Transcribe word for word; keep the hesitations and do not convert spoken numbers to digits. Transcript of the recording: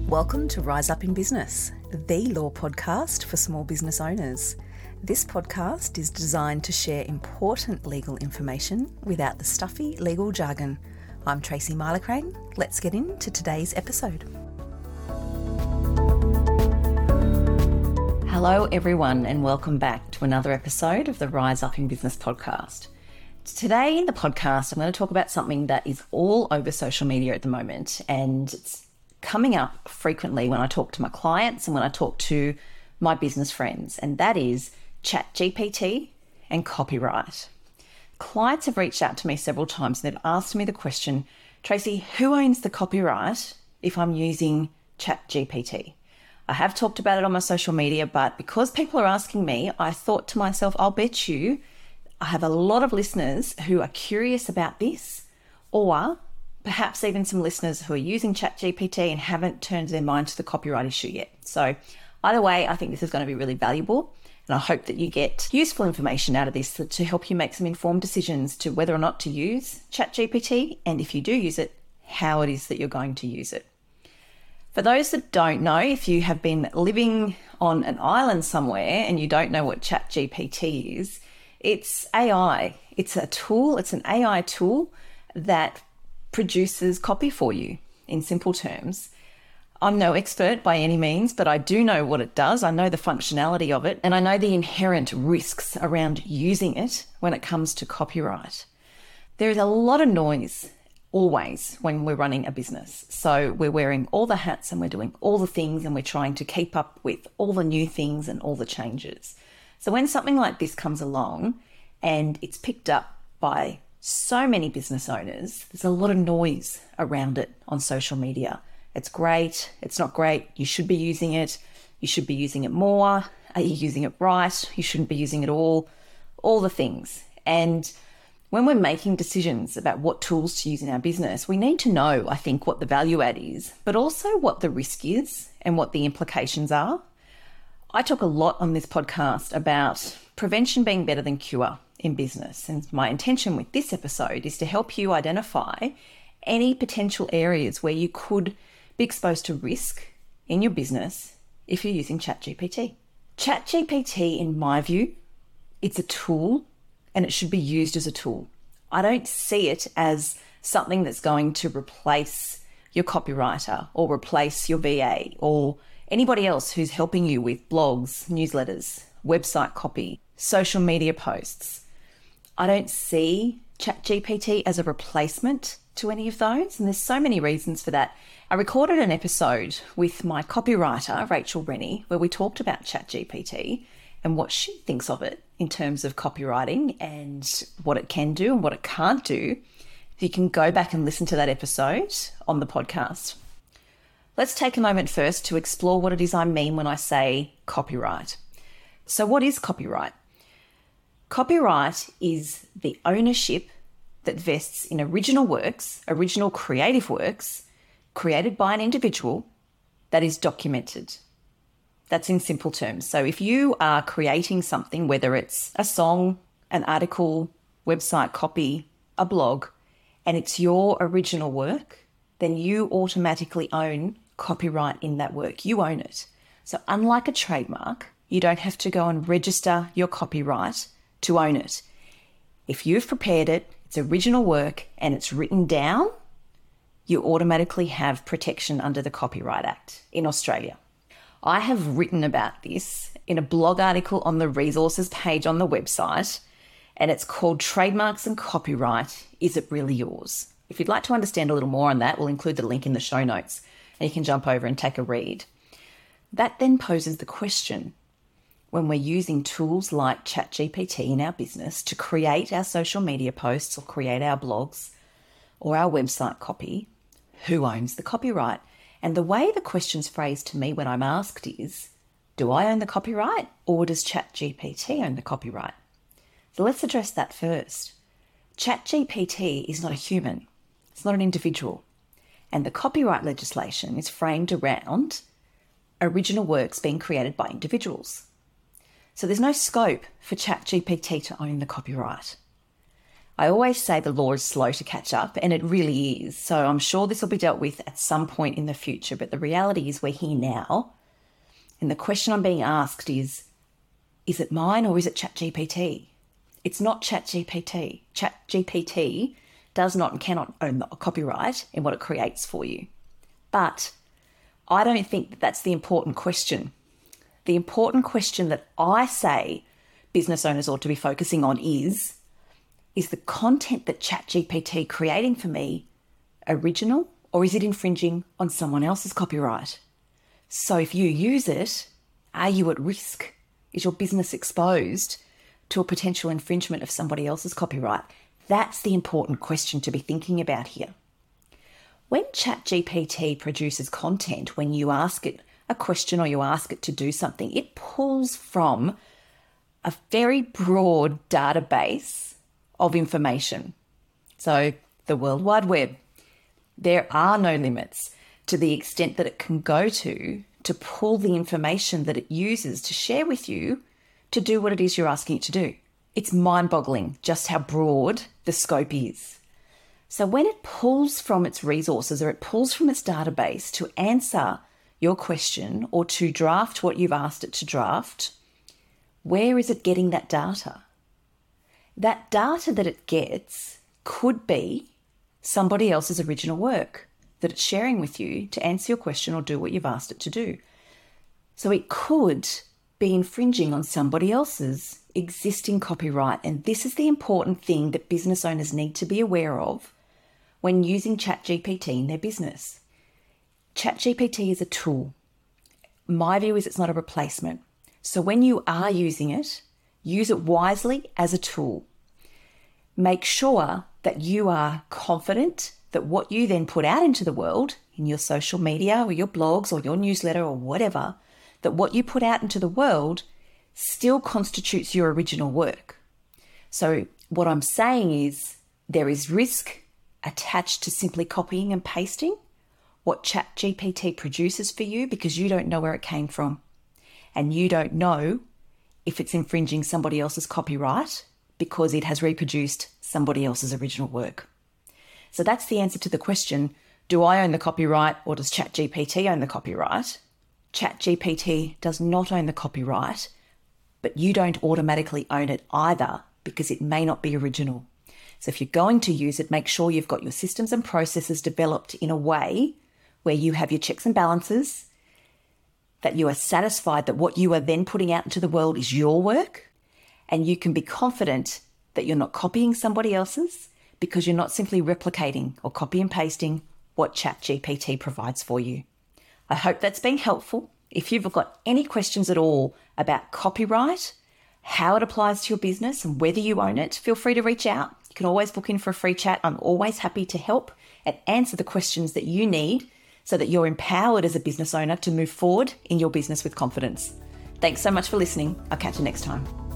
Welcome to Rise Up in Business, the law podcast for small business owners. This podcast is designed to share important legal information without the stuffy legal jargon. I'm Tracy Milacrane. Let's get into today's episode. Hello everyone and welcome back to another episode of the Rise Up in Business podcast. Today in the podcast, I'm going to talk about something that is all over social media at the moment, and it's coming up frequently when I talk to my clients and when I talk to my business friends, and that is ChatGPT and copyright. Clients have reached out to me several times and they've asked me the question, Tracy, who owns the copyright if I'm using ChatGPT? I have talked about it on my social media, but because people are asking me, I thought to myself, I'll bet you I have a lot of listeners who are curious about this, or perhaps even some listeners who are using ChatGPT and haven't turned their mind to the copyright issue yet. So either way, I think this is going to be really valuable, and I hope that you get useful information out of this to help you make some informed decisions to whether or not to use ChatGPT, and if you do use it, how it is that you're going to use it. For those that don't know, if you have been living on an island somewhere and you don't know what ChatGPT is, it's A I. It's a tool, it's an A I tool that produces copy for you, in simple terms. I'm no expert by any means, but I do know what it does. I know the functionality of it, and I know the inherent risks around using it when it comes to copyright. There is a lot of noise always when we're running a business. So we're wearing all the hats and we're doing all the things and we're trying to keep up with all the new things and all the changes. So when something like this comes along and it's picked up by so many business owners, there's a lot of noise around it on social media. It's great, it's not great, you should be using it, you should be using it more, are you using it right, you shouldn't be using it all, all the things. And when we're making decisions about what tools to use in our business, we need to know, I think, what the value add is, but also what the risk is and what the implications are. I talk a lot on this podcast about prevention being better than cure in business. And my intention with this episode is to help you identify any potential areas where you could be exposed to risk in your business if you're using ChatGPT. ChatGPT, in my view, it's a tool and it should be used as a tool. I don't see it as something that's going to replace your copywriter or replace your V A or anybody else who's helping you with blogs, newsletters, website copy, social media posts. I don't see ChatGPT as a replacement to any of those, and there's so many reasons for that. I recorded an episode with my copywriter, Rachel Rennie, where we talked about ChatGPT and what she thinks of it in terms of copywriting and what it can do and what it can't do. You can go back and listen to that episode on the podcast. Let's take a moment first to explore what it is I mean when I say copyright. So what is copyright? Copyright is the ownership that vests in original works, original creative works, created by an individual that is documented. That's in simple terms. So if you are creating something, whether it's a song, an article, website copy, a blog, and it's your original work, then you automatically own copyright in that work. You own it. So unlike a trademark, you don't have to go and register your copyright to own it. If you've prepared it, it's original work, and it's written down, you automatically have protection under the Copyright Act in Australia. I have written about this in a blog article on the resources page on the website, and it's called Trademarks and Copyright, Is It Really Yours? If you'd like to understand a little more on that, we'll include the link in the show notes and you can jump over and take a read. That then poses the question, when we're using tools like ChatGPT in our business to create our social media posts or create our blogs or our website copy, who owns the copyright? And the way the question's phrased to me when I'm asked is, do I own the copyright or does ChatGPT own the copyright? So let's address that first. ChatGPT is not a human. It's not an individual. And the copyright legislation is framed around original works being created by individuals. So there's no scope for ChatGPT to own the copyright. I always say the law is slow to catch up, and it really is. So I'm sure this will be dealt with at some point in the future, but the reality is we're here now. And the question I'm being asked is, is it mine or is it ChatGPT? It's not ChatGPT. ChatGPT does not and cannot own the copyright in what it creates for you. But I don't think that that's the important question. The important question that I say business owners ought to be focusing on is, is the content that ChatGPT creating for me original, or is it infringing on someone else's copyright? So if you use it, are you at risk? Is your business exposed to a potential infringement of somebody else's copyright? That's the important question to be thinking about here. When ChatGPT produces content, when you ask it a question or you ask it to do something, it pulls from a very broad database of information. So the World Wide Web, there are no limits to the extent that it can go to to pull the information that it uses to share with you to do what it is you're asking it to do. It's mind-boggling just how broad the scope is. So when it pulls from its resources or it pulls from its database to answer your question or to draft what you've asked it to draft, where is it getting that data? That data that it gets could be somebody else's original work that it's sharing with you to answer your question or do what you've asked it to do. So it could be infringing on somebody else's existing copyright. And this is the important thing that business owners need to be aware of when using ChatGPT in their business. ChatGPT is a tool. My view is it's not a replacement. So when you are using it, use it wisely as a tool. Make sure that you are confident that what you then put out into the world in your social media or your blogs or your newsletter or whatever, that what you put out into the world still constitutes your original work. So what I'm saying is there is risk attached to simply copying and pasting what ChatGPT produces for you because you don't know where it came from and you don't know if it's infringing somebody else's copyright because it has reproduced somebody else's original work. So that's the answer to the question, do I own the copyright or does ChatGPT own the copyright? ChatGPT does not own the copyright, but you don't automatically own it either because it may not be original. So if you're going to use it, make sure you've got your systems and processes developed in a way where you have your checks and balances, that you are satisfied that what you are then putting out into the world is your work, and you can be confident that you're not copying somebody else's because you're not simply replicating or copy and pasting what ChatGPT provides for you. I hope that's been helpful. If you've got any questions at all about copyright, how it applies to your business and whether you own it, feel free to reach out. You can always book in for a free chat. I'm always happy to help and answer the questions that you need so that you're empowered as a business owner to move forward in your business with confidence. Thanks so much for listening. I'll catch you next time.